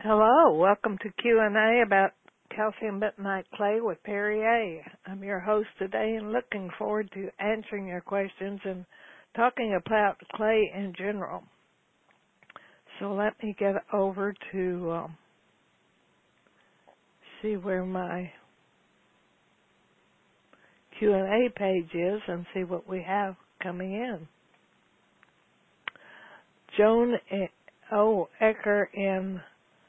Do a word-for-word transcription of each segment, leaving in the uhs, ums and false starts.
Hello, welcome to Q and A about calcium bentonite clay with Perry A. I'm your host today and looking forward to answering your questions and talking about clay in general. So let me get over to um, see where my Q and A page is and see what we have coming in. Joan O. Ecker in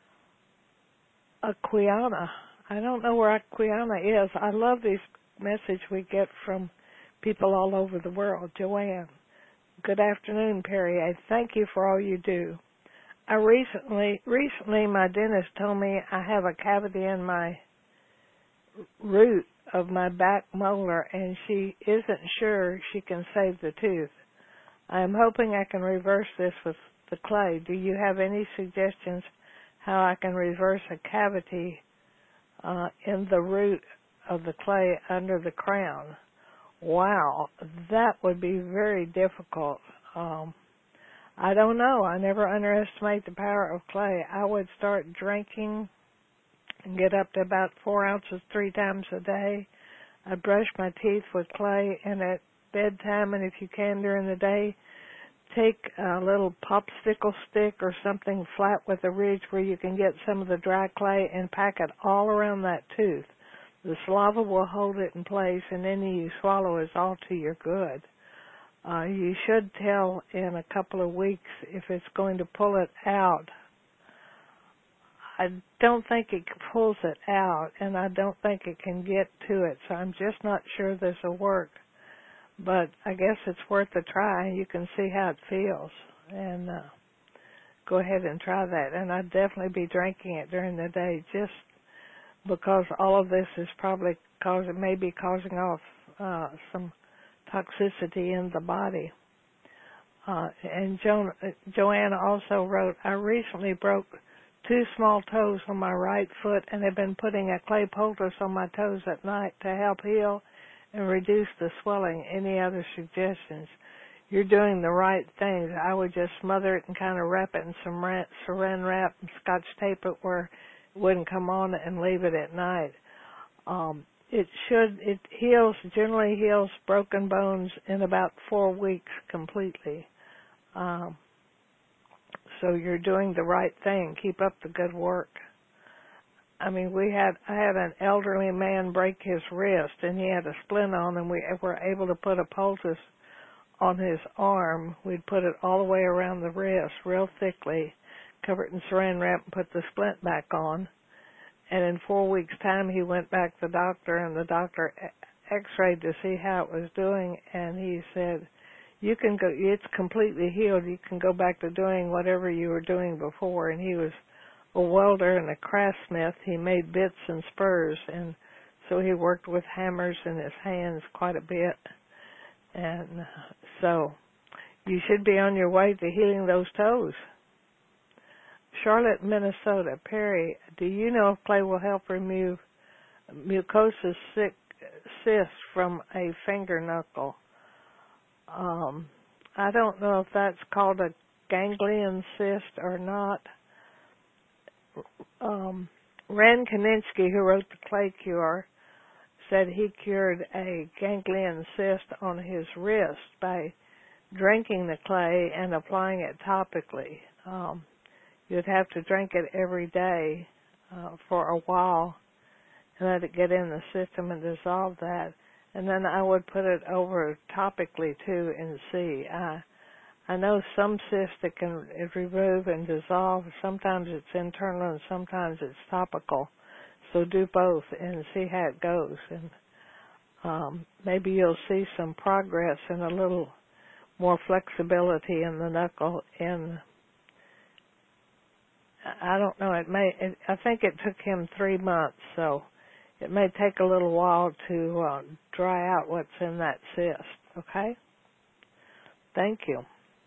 Aquiana. I don't know where Aquiana is. I love these messages we get from people all over the world. Joanne. Good afternoon, Perry. I thank you for all you do. I recently, recently my dentist told me I have a cavity in my root of my back molar and she isn't sure she can save the tooth. I am hoping I can reverse this with the clay. Do you have any suggestions how I can reverse a cavity uh, in the root of the clay under the crown? Wow, that would be very difficult. Um, I don't know. I never underestimate the power of clay. I would start drinking and get up to about four ounces three times a day. I brush my teeth with clay, and at bedtime, and if you can during the day, take a little popsicle stick or something flat with a ridge where you can get some of the dry clay and pack it all around that tooth. The saliva will hold it in place, and then you swallow is all to your good. Uh, you should tell in a couple of weeks if it's going to pull it out. I don't think it pulls it out, and I don't think it can get to it, so I'm just not sure this will work. But I guess it's worth a try. You can see how it feels, and uh, go ahead and try that. And I'd definitely be drinking it during the day, just because all of this is probably causing, maybe causing off uh, some toxicity in the body. Uh, and jo- Joanna also wrote, I recently broke two small toes on my right foot and have been putting a clay poultice on my toes at night to help heal and reduce the swelling. Any other suggestions? You're doing the right things. I would just smother it and kind of wrap it in some saran wrap and scotch tape it where it wouldn't come on and leave it at night. Um, it should, it heals, generally heals broken bones in about four weeks completely. Um, so you're doing the right thing. Keep up the good work. I mean, we had, I had an elderly man break his wrist, and he had a splint on, and we were able to put a poultice on his arm. We'd put it all the way around the wrist, real thickly, cover it in saran wrap, and put the splint back on. And in four weeks' time, he went back to the doctor, and the doctor x-rayed to see how it was doing, and he said, you can go, it's completely healed. You can go back to doing whatever you were doing before. And he was a welder and a craftsmith. He made bits and spurs, and so he worked with hammers in his hands quite a bit. And so you should be on your way to healing those toes. Charlotte, Minnesota. Perry, do you know if clay will help remove mucosa cyst from a finger knuckle? Um, I don't know if that's called a ganglion cyst or not. Um, Rand Kaninsky, who wrote the Clay Cure, said he cured a ganglion cyst on his wrist by drinking the clay and applying it topically. Um, you'd have to drink it every day uh, for a while and let it get in the system and dissolve that. And then I would put it over topically too and see. I, I know some cysts that can remove and dissolve. Sometimes it's internal and sometimes it's topical. So do both and see how it goes. And um, maybe you'll see some progress and a little more flexibility in the knuckle. In I don't know. It may. It, I think it took him three months. So it may take a little while to uh, dry out what's in that cyst. Okay. Thank you.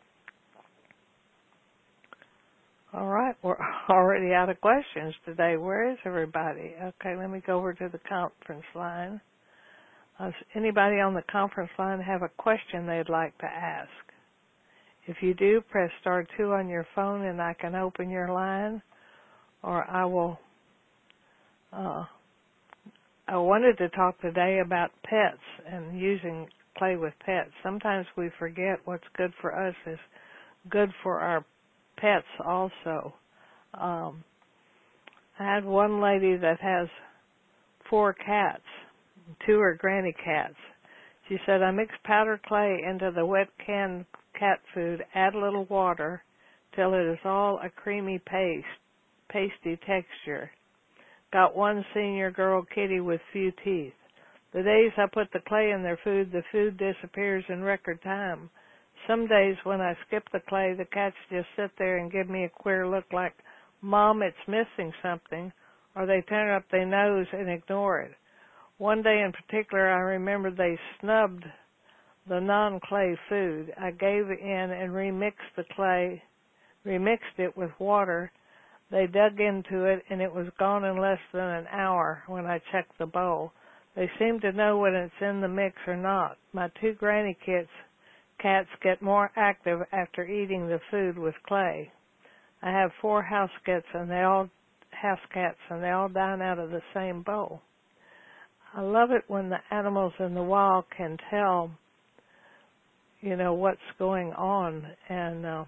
All right, we're already out of questions today. Where is everybody? Okay, let me go over to the conference line. Does anybody on the conference line have a question they'd like to ask? If you do, press star two on your phone and I can open your line, or I will. Uh, I wanted to talk today about pets and using clay with pets. Sometimes we forget what's good for us is good for our pets also. Um, I had one lady that has four cats. Two are granny cats. She said, I mix powder clay into the wet canned cat food, add a little water till it is all a creamy paste, pasty texture. Got one senior girl kitty with few teeth. The days I put the clay in their food, the food disappears in record time. Some days when I skip the clay, the cats just sit there and give me a queer look like, Mom, it's missing something, or they turn up their nose and ignore it. One day in particular, I remember they snubbed the non-clay food. I gave in and remixed the clay, remixed it with water. They dug into it, and it was gone in less than an hour when I checked the bowl. They seem to know when it's in the mix or not. My two granny kits, cats get more active after eating the food with clay. I have four house cats, and they all house cats, and they all dine out of the same bowl. I love it when the animals in the wild can tell, you know, what's going on, and uh,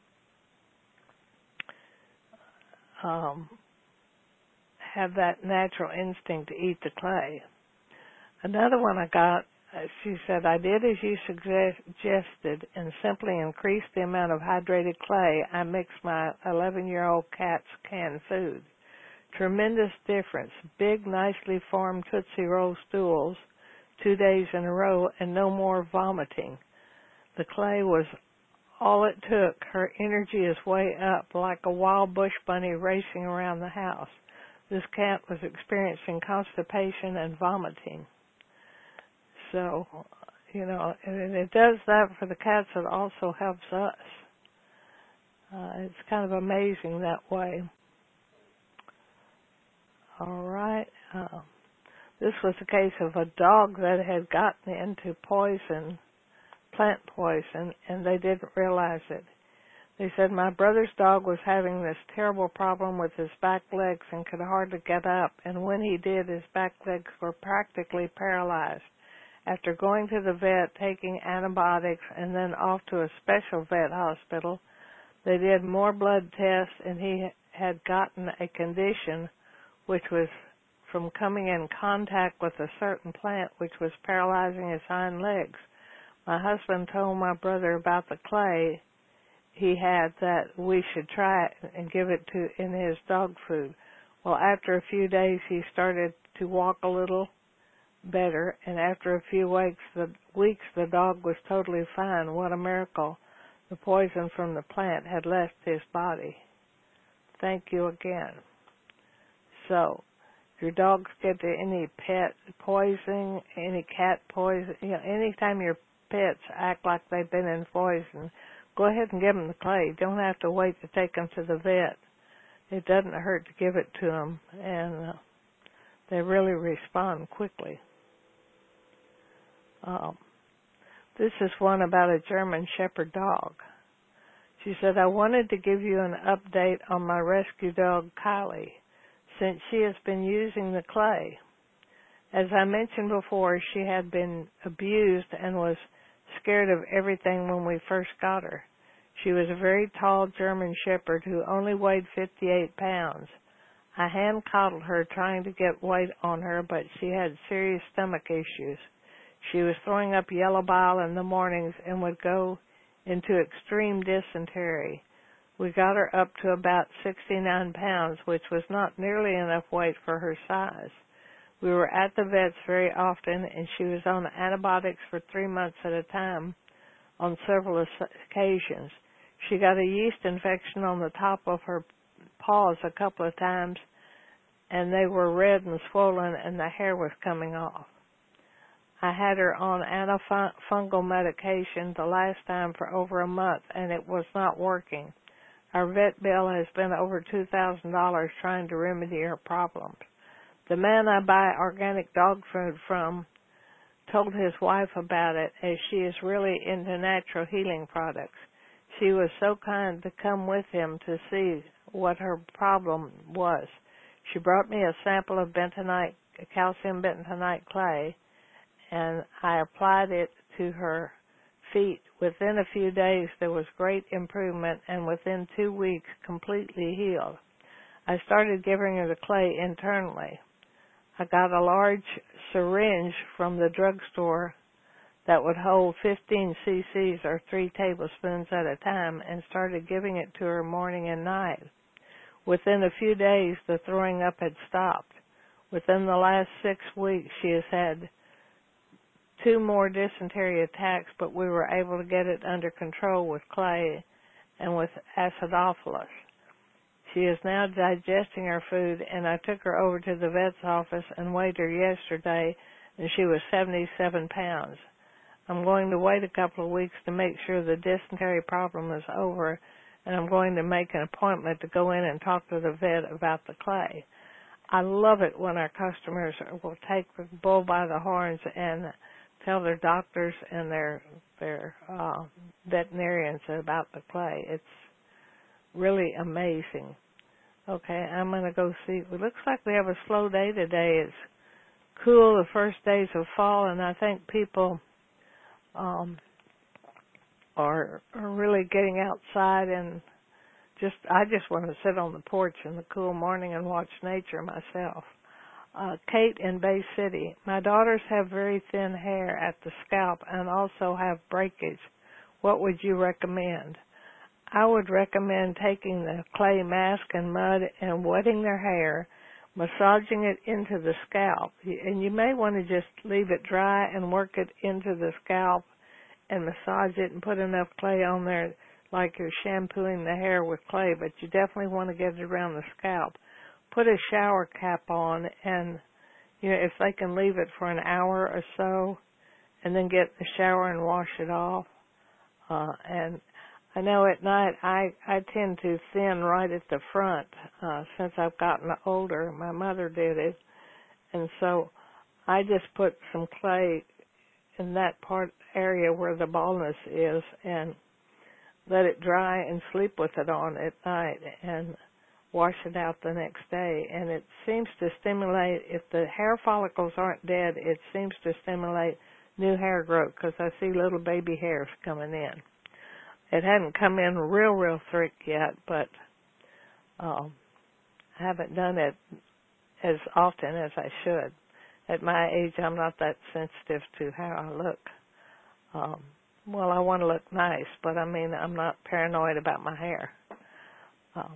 um, have that natural instinct to eat the clay. Another one I got, uh, she said, I did as you suggested and simply increased the amount of hydrated clay I mixed my eleven-year-old cat's canned food. Tremendous difference. Big, nicely formed Tootsie Roll stools two days in a row and no more vomiting. The clay was all it took. Her energy is way up, like a wild bush bunny racing around the house. This cat was experiencing constipation and vomiting. So, you know, and it does that for the cats. It also helps us. Uh, it's kind of amazing that way. All right. Uh, this was a case of a dog that had gotten into poison, plant poison, and they didn't realize it. They said, my brother's dog was having this terrible problem with his back legs and could hardly get up, and when he did, his back legs were practically paralyzed. After going to the vet, taking antibiotics, and then off to a special vet hospital, they did more blood tests, and he had gotten a condition which was from coming in contact with a certain plant which was paralyzing his hind legs. My husband told my brother about the clay he had that we should try it and give it to in his dog food. Well, after a few days, he started to walk a little better, and after a few weeks, the weeks, the dog was totally fine. What a miracle. The poison from the plant had left his body. Thank you again. So, if your dogs get to any pet poisoning, any cat poison, you know, anytime your pets act like they've been in poison, go ahead and give them the clay. You don't have to wait to take them to the vet. It doesn't hurt to give it to them, and uh, they really respond quickly. Um, this is one about a German Shepherd dog. She said, I wanted to give you an update on my rescue dog, Kylie, since she has been using the clay. As I mentioned before, she had been abused and was scared of everything when we first got her. She was a very tall German Shepherd who only weighed fifty-eight pounds. I hand-coddled her trying to get weight on her, but she had serious stomach issues. She was throwing up yellow bile in the mornings and would go into extreme dysentery. We got her up to about sixty-nine pounds, which was not nearly enough weight for her size. We were at the vets very often, and she was on antibiotics for three months at a time on several occasions. She got a yeast infection on the top of her paws a couple of times, and they were red and swollen, and the hair was coming off. I had her on antifungal medication the last time for over a month, and it was not working. Our vet bill has been over two thousand dollars trying to remedy her problems. The man I buy organic dog food from told his wife about it, as she is really into natural healing products. She was so kind to come with him to see what her problem was. She brought me a sample of bentonite, calcium bentonite clay, and I applied it to her feet. Within a few days, there was great improvement, and within two weeks, completely healed. I started giving her the clay internally. I got a large syringe from the drugstore that would hold fifteen cc's or three tablespoons at a time and started giving it to her morning and night. Within a few days, the throwing up had stopped. Within the last six weeks, she has had two more dysentery attacks, but we were able to get it under control with clay and with acidophilus. She is now digesting her food, and I took her over to the vet's office and weighed her yesterday, and she was seventy-seven pounds. I'm going to wait a couple of weeks to make sure the dysentery problem is over, and I'm going to make an appointment to go in and talk to the vet about the clay. I love it when our customers will take the bull by the horns and tell their doctors and their their uh, veterinarians about the clay. It's really amazing. Okay, I'm going to go see. It looks like we have a slow day today. It's cool, the first days of fall, and I think people um, are, are really getting outside and just, I just want to sit on the porch in the cool morning and watch nature myself. Uh, Kate in Bay City. My daughters have very thin hair at the scalp and also have breakage. What would you recommend? I would recommend taking the clay mask and mud and wetting their hair, massaging it into the scalp. And you may want to just leave it dry and work it into the scalp and massage it and put enough clay on there like you're shampooing the hair with clay, but you definitely want to get it around the scalp. Put a shower cap on, and you know, if they can leave it for an hour or so and then get in the shower and wash it off. Uh, and I know at night I, I tend to thin right at the front uh, since I've gotten older. My mother did it. And so I just put some clay in that part area where the baldness is and let it dry and sleep with it on at night and wash it out the next day. And it seems to stimulate, if the hair follicles aren't dead, it seems to stimulate new hair growth because I see little baby hairs coming in. It hadn't come in real, real thick yet, but um, I haven't done it as often as I should. At my age, I'm not that sensitive to how I look. Um, well, I want to look nice, but I mean, I'm not paranoid about my hair. Um,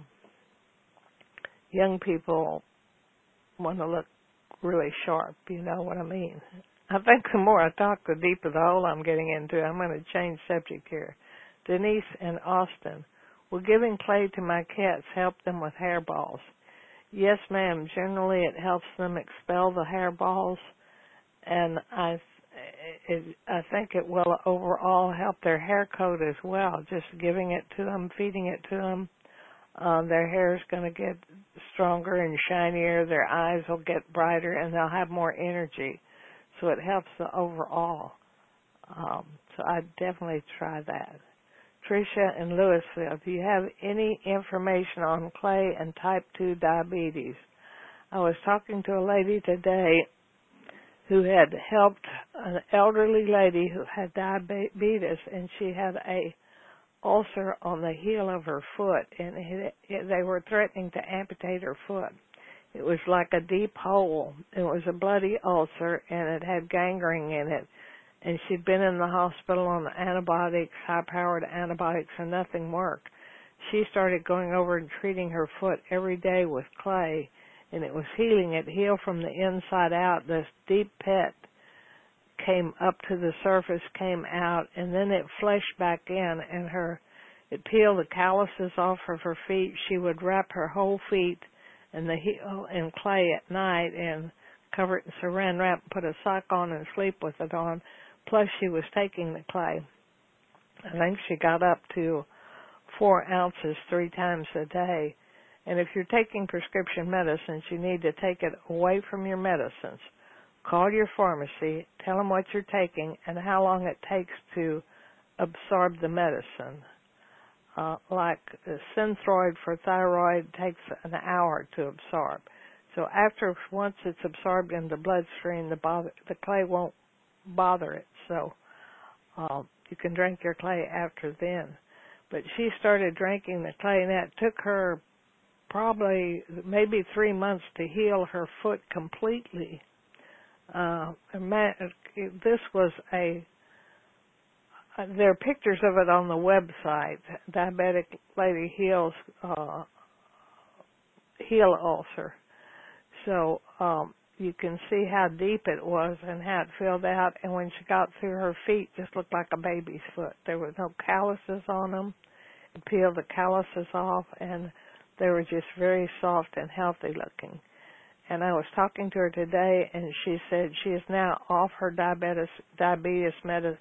young people want to look really sharp, you know what I mean? I think the more I talk, the deeper the hole I'm getting into. I'm going to change subject here. Denise and Austin. Will giving clay to my cats help them with hairballs? Yes, ma'am. Generally, it helps them expel the hairballs, and I, it, I think it will overall help their hair coat as well. Just giving it to them, feeding it to them, um, their hair is going to get stronger and shinier. Their eyes will get brighter, and they'll have more energy. So it helps the overall. Um, so I'd definitely try that. Tricia in Louisville, do you have any information on clay and type two diabetes? I was talking to a lady today who had helped an elderly lady who had diabetes, and she had a ulcer on the heel of her foot, and it, it, they were threatening to amputate her foot. It was like a deep hole. It was a bloody ulcer, and it had gangrene in it. And she'd been in the hospital on antibiotics, high-powered antibiotics, and nothing worked. She started going over and treating her foot every day with clay, and it was healing. It healed from the inside out. This deep pit came up to the surface, came out, and then it fleshed back in, and her it peeled the calluses off of her feet. She would wrap her whole feet in the heel in clay at night and cover it in saran wrap, put a sock on, and sleep with it on. Plus, she was taking the clay. I think she got up to four ounces three times a day. And if you're taking prescription medicines, you need to take it away from your medicines. Call your pharmacy, tell them what you're taking, and how long it takes to absorb the medicine. uh, like uh, Synthroid for thyroid takes an hour to absorb. So after once it's absorbed in the bloodstream, the bother, the clay won't bother it. So uh, you can drink your clay after then. But she started drinking the clay, and that took her probably maybe three months to heal her foot completely. Uh, this was a, there are pictures of it on the website, Diabetic Lady Heals uh, Heel Ulcer. So um, you can see how deep it was and how it filled out, and when she got through, her feet just looked like a baby's foot. There were no calluses on them. It peeled the calluses off, and they were just very soft and healthy looking. And I was talking to her today, and she said she is now off her diabetes diabetes medication,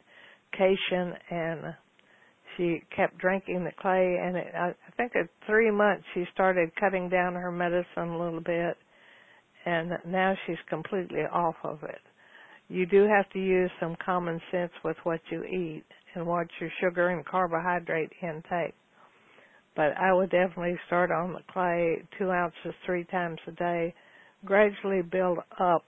and she kept drinking the clay. And it, I think at three months she started cutting down her medicine a little bit, and now she's completely off of it. You do have to use some common sense with what you eat and watch your sugar and carbohydrate intake. But I would definitely start on the clay, two ounces three times a day, gradually build up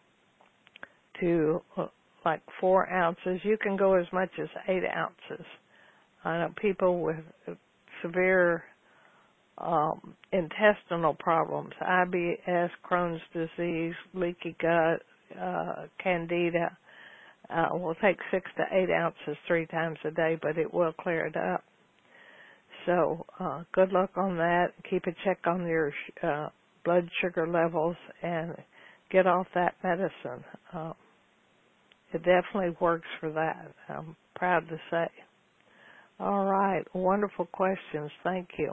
to uh, like four ounces. You can go as much as eight ounces. I know people with severe um, intestinal problems, I B S, Crohn's disease, leaky gut, uh, candida, uh, will take six to eight ounces three times a day, but it will clear it up. So uh, good luck on that. Keep a check on your uh, blood sugar levels and get off that medicine. Uh, it definitely works for that, I'm proud to say. All right, wonderful questions. Thank you.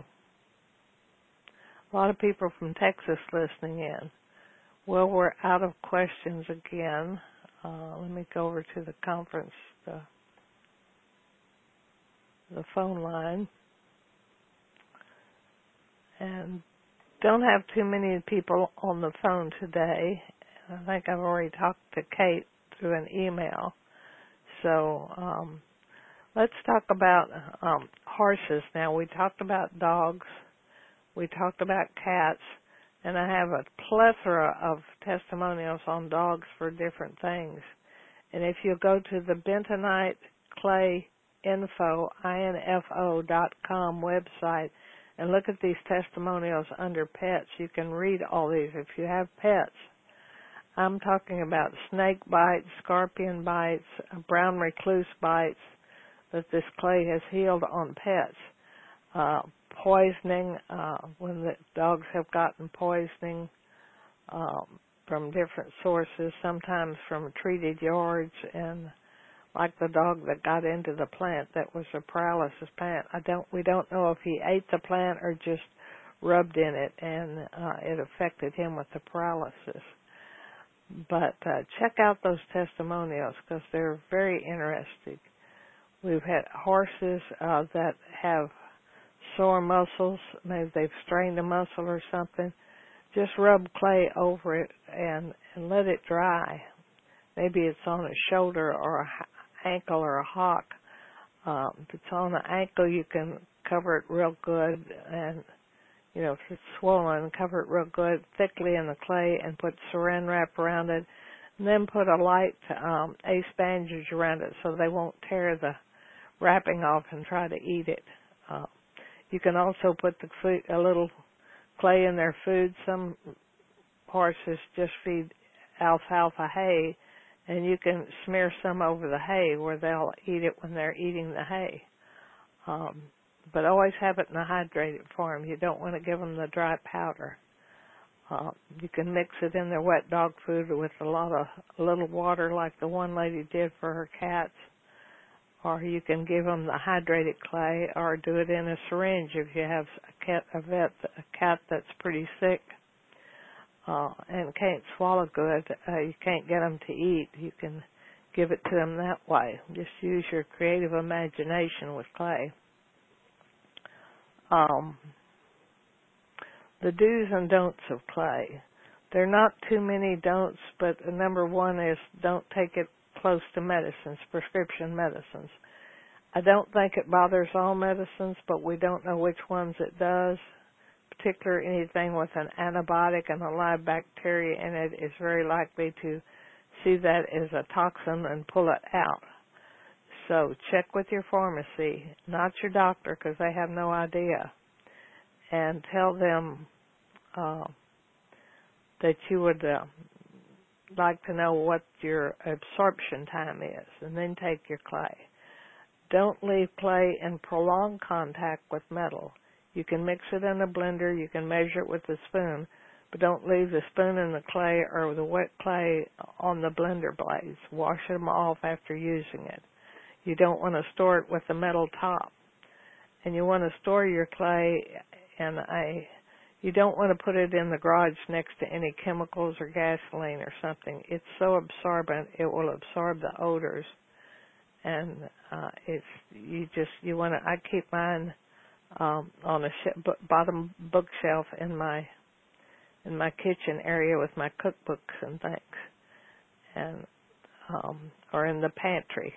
A lot of people from Texas listening in. Well, we're out of questions again. Uh, let me go over to the conference, the, the phone line. And don't have too many people on the phone today. I think I've already talked to Kate through an email. So um, let's talk about um, horses now. We talked about dogs. We talked about cats. And I have a plethora of testimonials on dogs for different things. And if you go to the Bentonite Clay Info, I N F O dot com website, and look at these testimonials under pets, you can read all these if you have pets. I'm talking about snake bites, scorpion bites, brown recluse bites that this clay has healed on pets. Uh, poisoning, uh, when the dogs have gotten poisoning um, from different sources, sometimes from treated yards, and like the dog that got into the plant that was a paralysis plant. I don't, we don't know if he ate the plant or just rubbed in it, and uh, it affected him with the paralysis. But uh, check out those testimonials because they're very interesting. We've had horses uh, that have sore muscles, maybe they've strained a muscle or something. Just rub clay over it and, and let it dry. Maybe it's on a shoulder or a ankle or a hock. Um, if it's on the ankle, you can cover it real good, and you know, if it's swollen, cover it real good thickly in the clay and put saran wrap around it, and then put a light um, ace bandage around it so they won't tear the wrapping off and try to eat it. Uh, you can also put the food, a little clay in their food. Some horses just feed alfalfa hay, and you can smear some over the hay where they'll eat it when they're eating the hay. Um, but always have it in a hydrated form. You don't want to give them the dry powder. Uh, you can mix it in their wet dog food with a lot of a little water, like the one lady did for her cats. Or you can give them the hydrated clay, or do it in a syringe if you have a cat, a vet, a cat that's pretty sick uh, and can't swallow good. Uh, you can't get them to eat. You can give it to them that way. Just use your creative imagination with clay. Um, the do's and don'ts of clay. There are not too many don'ts, but number one is don't take it close to medicines, prescription medicines. I don't think it bothers all medicines, but we don't know which ones it does. Particularly anything with an antibiotic and a live bacteria in it is very likely to see that as a toxin and pull it out. So check with your pharmacy, not your doctor, because they have no idea. And tell them uh, that you would uh, like to know what your absorption time is, and then take your clay. Don't leave clay in prolonged contact with metal. You can mix it in a blender, you can measure it with a spoon, but don't leave the spoon in the clay or the wet clay on the blender blades. Wash them off after using it. You don't want to store it with a metal top. And you want to store your clay in a, you don't want to put it in the garage next to any chemicals or gasoline or something. It's so absorbent, it will absorb the odors. And uh, it's, you just, you want to, I keep mine um, on a sh- bottom bookshelf in my, in my kitchen area with my cookbooks and things. And, um, or in the pantry.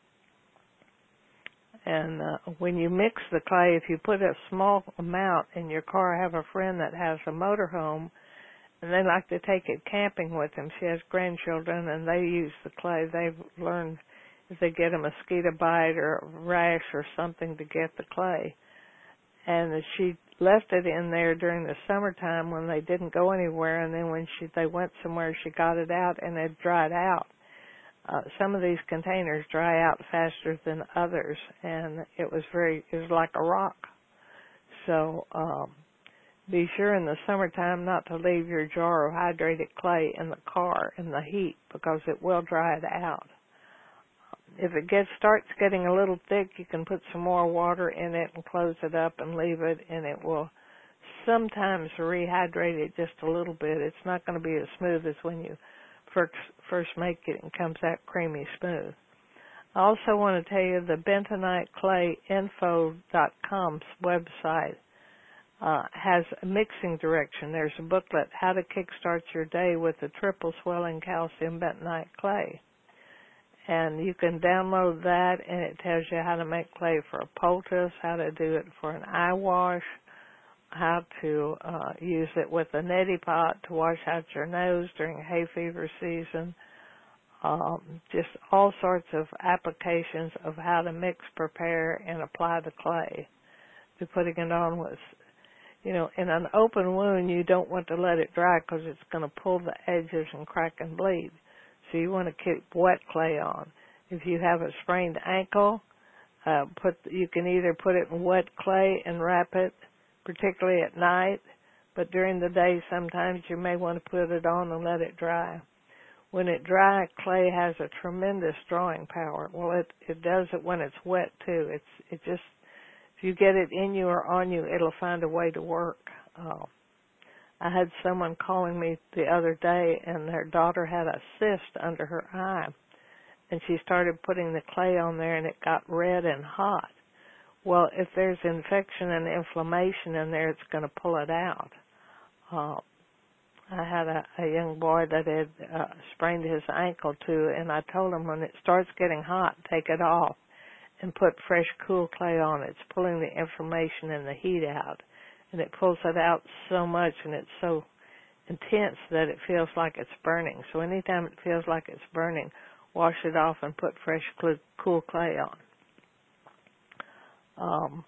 And uh, when you mix the clay, if you put a small amount in your car, I have a friend that has a motorhome, and they like to take it camping with them. She has grandchildren, and they use the clay. They've learned if they get a mosquito bite or a rash or something to get the clay. And she left it in there during the summertime when they didn't go anywhere, and then when she they went somewhere, she got it out, and it dried out. Uh, some of these containers dry out faster than others, and it was very, it was like a rock. So um, be sure in the summertime not to leave your jar of hydrated clay in the car in the heat, because it will dry it out. If it gets starts getting a little thick, you can put some more water in it and close it up and leave it, and it will sometimes rehydrate it just a little bit. It's not going to be as smooth as when you first, first make it and comes out creamy smooth. I also want to tell you the bentonite clay info dot com's website uh, has a mixing direction. There's a booklet, How to Kickstart Your Day with the Triple Swelling Calcium Bentonite Clay. And you can download that, and it tells you how to make clay for a poultice, how to do it for an eye wash, how to uh, use it with a neti pot to wash out your nose during hay fever season, um, just all sorts of applications of how to mix, prepare, and apply the clay. To putting it on with, you know, in an open wound, you don't want to let it dry because it's going to pull the edges and crack and bleed. So you want to keep wet clay on. If you have a sprained ankle, uh, put you can either put it in wet clay and wrap it, particularly at night, but during the day sometimes you may want to put it on and let it dry. When it dries, clay has a tremendous drawing power. Well, it it does it when it's wet too. It's it just if you get it in you or on you, it'll find a way to work. Uh, I had someone calling me the other day, and their daughter had a cyst under her eye, and she started putting the clay on there, and it got red and hot. Well, if there's infection and inflammation in there, it's going to pull it out. Uh, I had a, a young boy that had uh, sprained his ankle too, and I told him when it starts getting hot, take it off and put fresh, cool clay on it. It's pulling the inflammation and the heat out, and it pulls it out so much, and it's so intense that it feels like it's burning. So anytime it feels like it's burning, wash it off and put fresh, cool clay on. Um,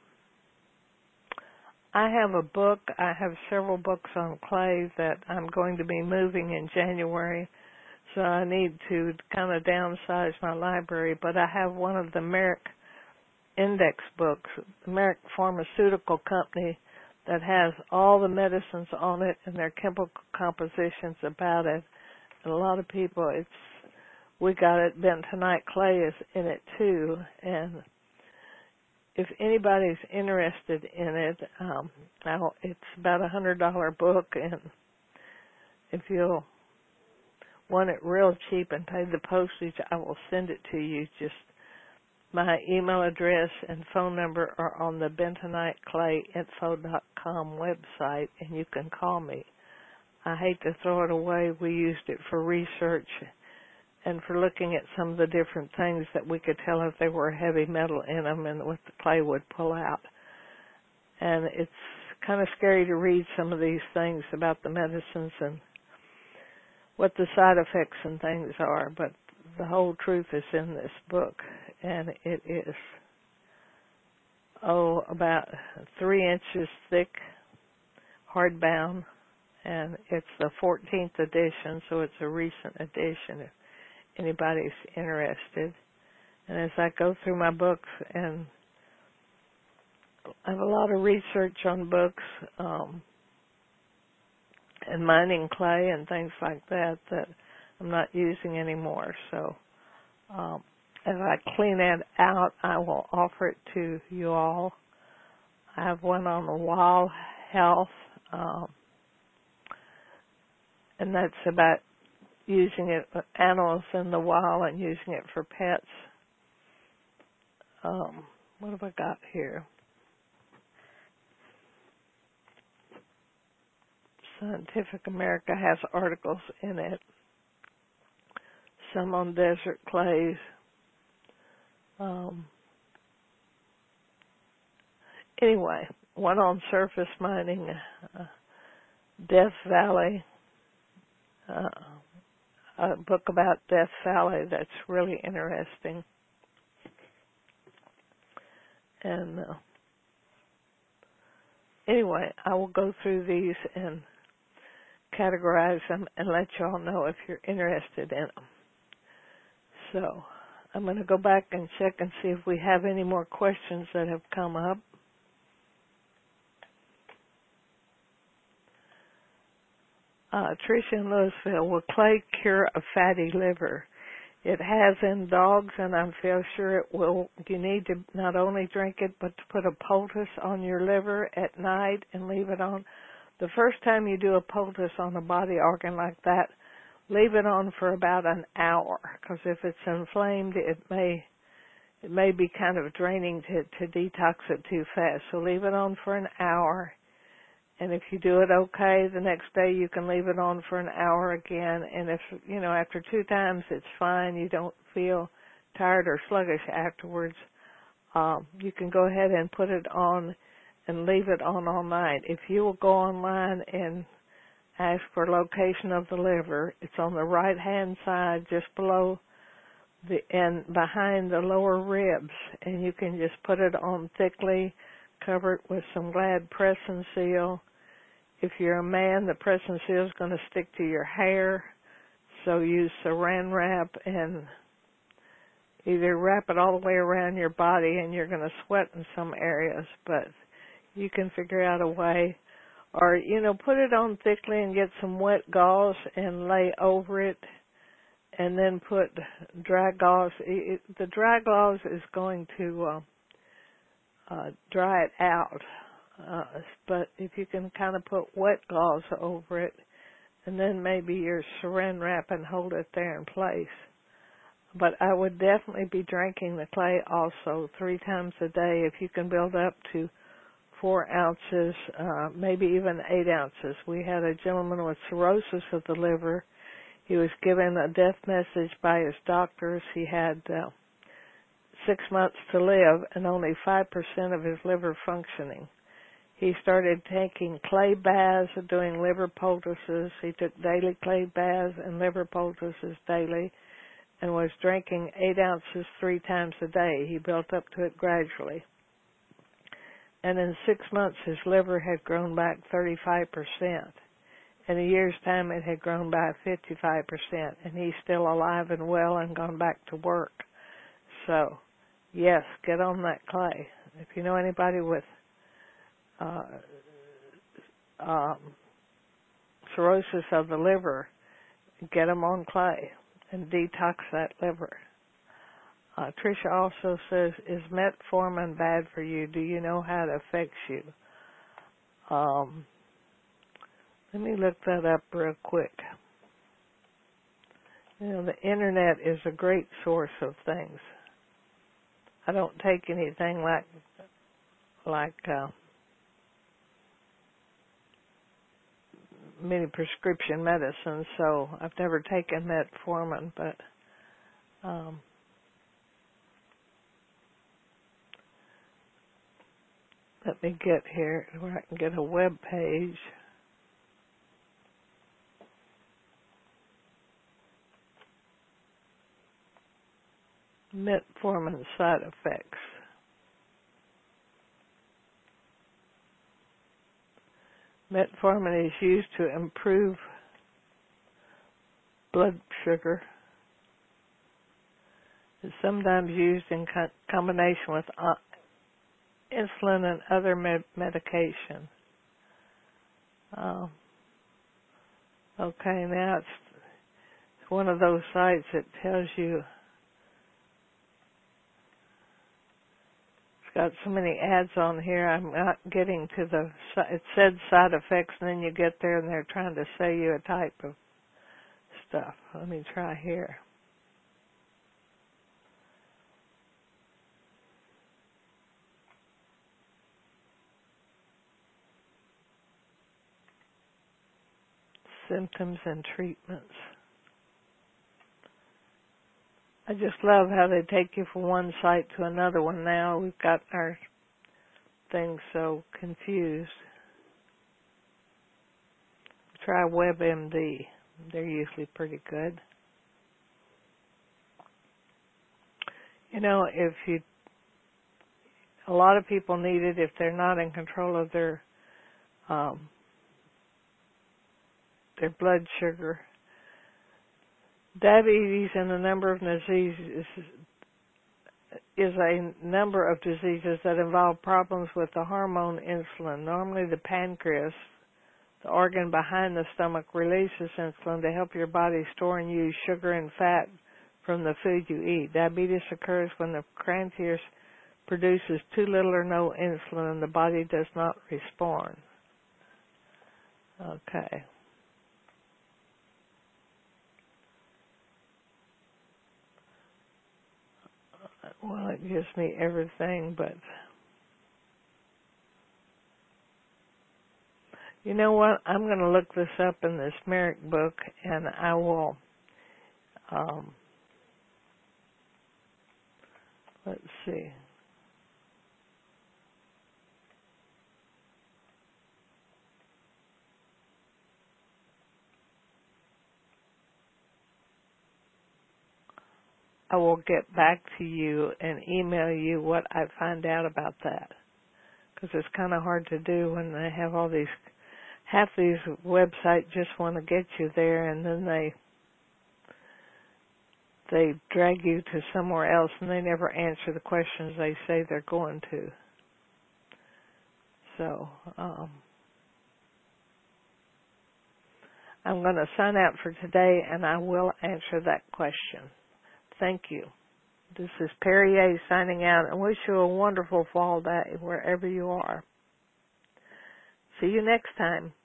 I have a book. I have several books on clay that I'm going to be moving in January, so I need to kind of downsize my library. But I have one of the Merck Index books, the Merck Pharmaceutical Company, that has all the medicines on it and their chemical compositions about it. And a lot of people, it's we got it. Bentonite clay is in it too, and if anybody's interested in it, um, now it's about a hundred dollar book, and if you'll want it real cheap and pay the postage, I will send it to you. Just my email address and phone number are on the bentonite clay info dot com website, and you can call me. I hate to throw it away. We used it for research and for looking at some of the different things that we could tell if there were heavy metal in them and what the clay would pull out. And it's kind of scary to read some of these things about the medicines and what the side effects and things are, but the whole truth is in this book, and it is, oh, about three inches thick, hardbound, and it's the fourteenth edition, so it's a recent edition if anybody's interested. And as I go through my books, and I have a lot of research on books, um, and mining clay and things like that that I'm not using anymore. So um, as I clean it out, I will offer it to you all. I have one on the wall health, um, and that's about using it with animals in the wild and using it for pets. Um, what have I got here? Scientific America has articles in it, some on desert clays. Um, anyway, one on surface mining, uh, Death Valley, uh, a book about Death Valley that's really interesting. And uh, anyway, I will go through these and categorize them and let you all know if you're interested in them. So I'm going to go back and check and see if we have any more questions that have come up. Uh, Tricia in Louisville, will clay cure a fatty liver? It has in dogs, and I feel sure it will. You need to not only drink it, but to put a poultice on your liver at night and leave it on. The first time you do a poultice on a body organ like that, leave it on for about an hour, because if it's inflamed, it may it may be kind of draining to, to detox it too fast. So leave it on for an hour. And if you do it okay, the next day you can leave it on for an hour again. And if, you know, after two times it's fine, you don't feel tired or sluggish afterwards, um, you can go ahead and put it on and leave it on all night. If you will go online and ask for location of the liver, it's on the right-hand side just below the and behind the lower ribs. And you can just put it on thickly, cover it with some Glad press and seal. If you're a man, the press and seal is going to stick to your hair, so use saran wrap and either wrap it all the way around your body, and you're going to sweat in some areas, but you can figure out a way. Or, you know, put it on thickly and get some wet gauze and lay over it, and then put dry gauze. It, the dry gauze is going to uh, uh, dry it out. Uh, but if you can kind of put wet gauze over it, and then maybe your saran wrap and hold it there in place. But I would definitely be drinking the clay also three times a day if you can build up to four ounces, uh, maybe even eight ounces. We had a gentleman with cirrhosis of the liver. He was given a death message by his doctors. He had uh, six months to live and only five percent of his liver functioning. He started taking clay baths, doing liver poultices. He took daily clay baths and liver poultices daily and was drinking eight ounces three times a day. He built up to it gradually. And in six months, his liver had grown back thirty-five percent. In a year's time, it had grown by fifty-five percent, and he's still alive and well and gone back to work. So, yes, get on that clay. If you know anybody with Uh, um, cirrhosis of the liver, get them on clay and detox that liver. Uh, Tricia also says, is metformin bad for you? Do you know how it affects you? Um, let me look that up real quick. You know, the internet is a great source of things. I don't take anything like, like, uh, many prescription medicines, so I've never taken metformin, but Um, let me get here where I can get a web page. Metformin side effects. Metformin is used to improve blood sugar. It's sometimes used in co- combination with uh, insulin and other med- medication. Uh, okay, now it's, it's one of those sites that tells you it's got so many ads on here. I'm not getting to the. It said side effects, and then you get there, and they're trying to sell you a type of stuff. Let me try here. Symptoms and treatments. I just love how they take you from one site to another one now. We've got our things so confused. Try WebMD. They're usually pretty good. You know, if you, a lot of people need it if they're not in control of their um, their blood sugar. Diabetes and a number of diseases is a number of diseases that involve problems with the hormone insulin. Normally the pancreas, the organ behind the stomach, releases insulin to help your body store and use sugar and fat from the food you eat. Diabetes occurs when the pancreas produces too little or no insulin and the body does not respond. Okay. Well, it gives me everything, but you know what? I'm going to look this up in this Merrick book, and I will, um, let's see. I will get back to you and email you what I find out about that, because it's kind of hard to do when they have all these, half these websites just want to get you there, and then they they drag you to somewhere else, and they never answer the questions they say they're going to. So um, I'm going to sign out for today, and I will answer that question. Thank you. This is Perry A. signing out, and wish you a wonderful fall day wherever you are. See you next time.